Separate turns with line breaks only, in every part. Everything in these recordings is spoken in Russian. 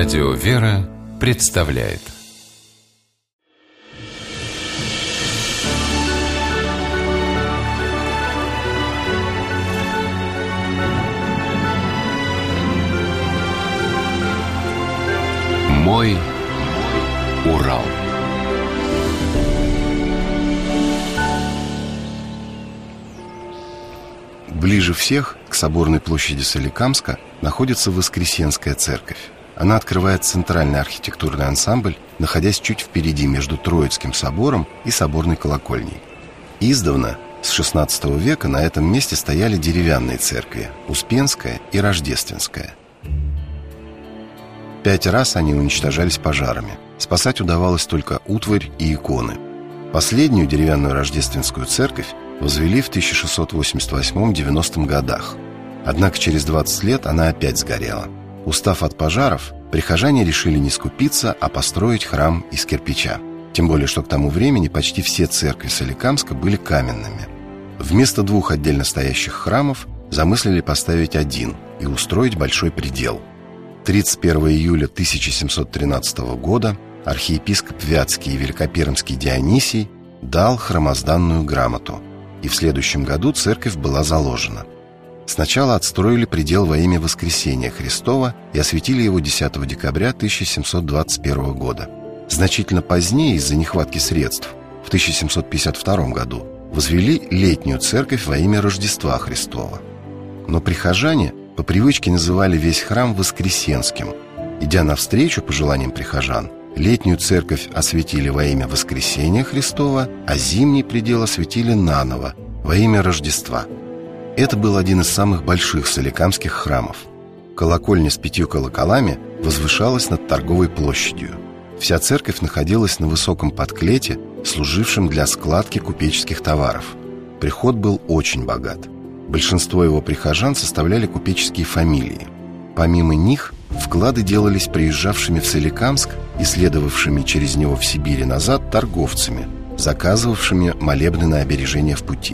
Радио «Вера» представляет «Мой Урал».
Ближе всех к соборной площади Соликамска находится Воскресенская церковь. Она открывает центральный архитектурный ансамбль, находясь чуть впереди между Троицким собором и соборной колокольней. Издавна, с XVI века, на этом месте стояли деревянные церкви – Успенская и Рождественская. 5 раз они уничтожались пожарами. Спасать удавалось только утварь и иконы. Последнюю деревянную рождественскую церковь возвели в 1688-90 годах. Однако через 20 лет она опять сгорела. Устав от пожаров, прихожане решили не скупиться, а построить храм из кирпича. Тем более, что к тому времени почти все церкви Соликамска были каменными. Вместо 2 отдельно стоящих храмов замыслили поставить один и устроить большой предел. 31 июля 1713 года архиепископ Вятский и Великопермский Дионисий дал храмозданную грамоту, и в следующем году церковь была заложена. Сначала отстроили предел во имя Воскресения Христова и осветили его 10 декабря 1721 года. Значительно позднее, из-за нехватки средств, в 1752 году возвели летнюю церковь во имя Рождества Христова. Но прихожане по привычке называли весь храм Воскресенским. Идя навстречу пожеланиям прихожан, летнюю церковь осветили во имя Воскресения Христова, а зимний предел осветили наново во имя Рождества. Это был один из самых больших соликамских храмов. Колокольня с 5 колоколами возвышалась над торговой площадью. Вся церковь находилась на высоком подклете, служившем для складки купеческих товаров. Приход был очень богат. Большинство его прихожан составляли купеческие фамилии. Помимо них, вклады делались приезжавшими в Соликамск и следовавшими через него в Сибирь и назад торговцами, заказывавшими молебны на обережение в пути.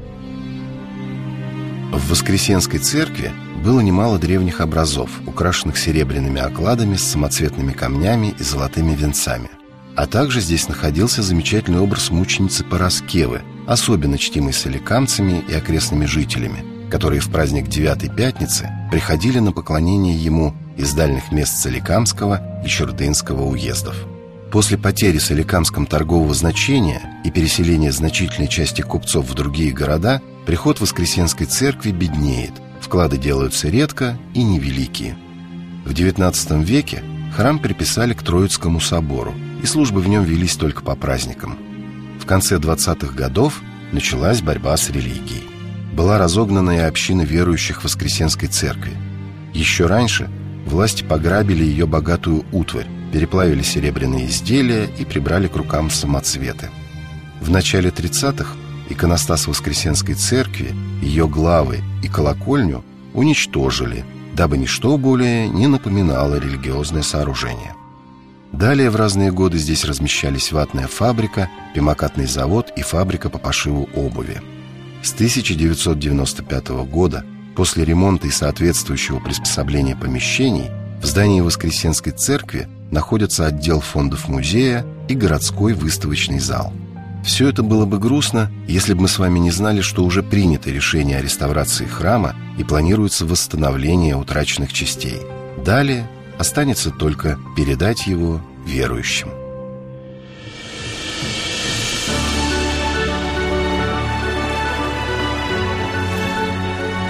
В Воскресенской церкви было немало древних образов, украшенных серебряными окладами с самоцветными камнями и золотыми венцами. А также здесь находился замечательный образ мученицы Параскевы, особенно чтимый соликамцами и окрестными жителями, которые в праздник Девятой Пятницы приходили на поклонение ему из дальних мест Соликамского и Чурдынского уездов. После потери Соликамском торгового значения и переселения значительной части купцов в другие города, приход Воскресенской церкви беднеет, вклады делаются редко и невеликие. В XIX веке храм приписали к Троицкому собору, и службы в нем велись только по праздникам. В конце 20-х годов началась борьба с религией. Была разогнана и община верующих Воскресенской церкви. Еще раньше власти пограбили ее богатую утварь, переплавили серебряные изделия и прибрали к рукам самоцветы. В начале 30-х иконостас Воскресенской церкви, ее главы и колокольню уничтожили, дабы ничто более не напоминало религиозное сооружение. Далее в разные годы здесь размещались ватная фабрика, пемокатный завод и фабрика по пошиву обуви. С 1995 года, после ремонта и соответствующего приспособления помещений, в здании Воскресенской церкви находится отдел фондов музея и городской выставочный зал. Все это было бы грустно, если бы мы с вами не знали, что уже принято решение о реставрации храма и планируется восстановление утраченных частей. Далее останется только передать его верующим.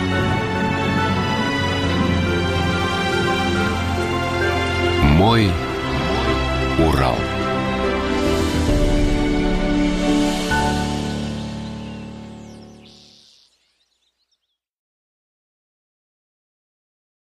«Мой